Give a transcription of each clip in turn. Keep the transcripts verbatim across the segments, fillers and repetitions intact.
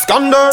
Thunder.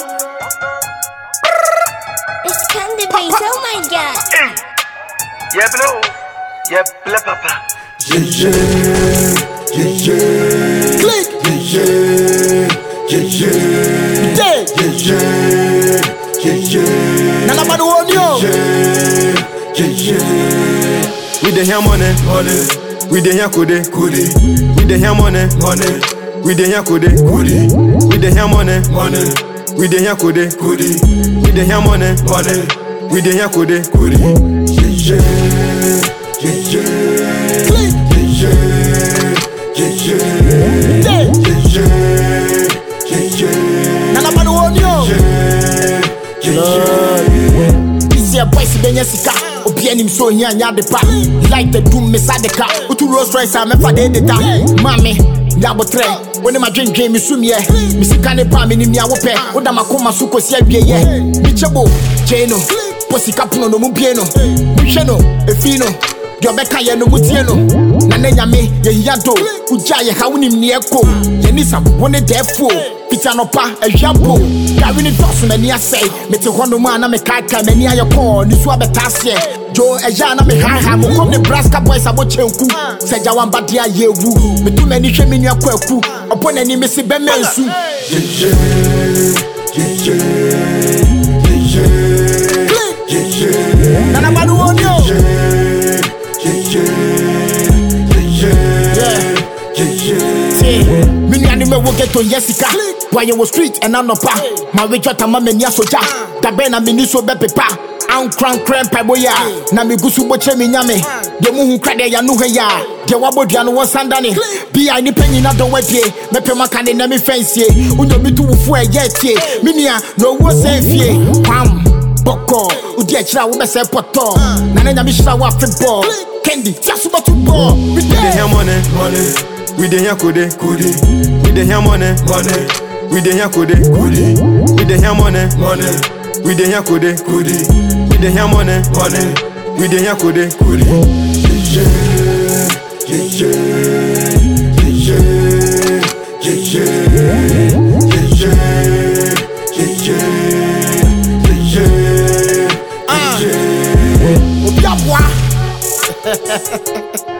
It's Candy Beats, oh my god. Yeah, blow. Yeah, blah, papa. Yeah, yeah, yeah, yeah. Click. Yeah, yeah, yeah, yeah. Yeah, yeah, yeah, yeah. Nana Badu on you. Yeah, yeah, yeah. We dey hear money, money. We dey hear kode, kode. We dey hear money, money. We dey hear kode, kode. We dey hear money, money. We dey hear kode, kode. We dey hear money, money. We dey hear kode, kode. Yeah, yeah, yeah, yeah. Click. Yeah, yeah, yeah, yeah. Yeah, yeah, yeah. Nana Badu on you. Yeah, yeah, yeah. This year boys benya sika. Obi anim so nya nya de pa. Like the doom me sadeka. Utu Rolls Royce am fa de data. Mami, yabo tre. When my drink game me sum ye. Me sika ne pa me ni mia wo pe. Oda makoma su kosi awie ye. Mi chebo, Jeno. Posi kapuno no mu bieno. Mi hwe no, efi no. Di obeka ye no mutie no. Na na nyame ye hiya do. Uja ye ha wonim ne eko. Ye ni sam woni defo. Pita no pa ehwabo. Gari ni dosu mani asay. Me te hono ma na me kaka mani ayeko. Ni so abetase. Jo eja na me ha ha mo kom Nebraska boys abo chenku. Seja wamba dia yewu. Me tu mani hwe me nua kwaku. Opo na ni me se be mensu. Yeah yeah yeah yeah yeah yeah. Nana Badu on you. Yeah yeah yeah yeah yeah. Me ni ani me wo get to Jessica. Why you was street and I'm not pa. My way jota ma me nia soja. Da be na me ni so be pepa. An crank cramp boya. Na me gusu bo che me nyame. De mu hu krade ya no he ya. De wabodua no won sandane. Bi ai ni panyi na don wadie. Me pe maka ne na me fancy. Unyo mi tu wufu e ye tie. Me nia no wo se fie. Pam. Boko. Udi a chira wo be se poto. Na na nyame chira wo football. Candy, just about to ball. We dey hear money, money. We dey hear kode, kode. We dey hear money, money. We dey hear kode, kode. We dey hear money, money. We dey hear kode, kode. We dey hear money, money. We dey hear kode, kode. Yeah, yeah, yeah, yeah, yeah, yeah, yeah, yeah. Ah, Obiabwa.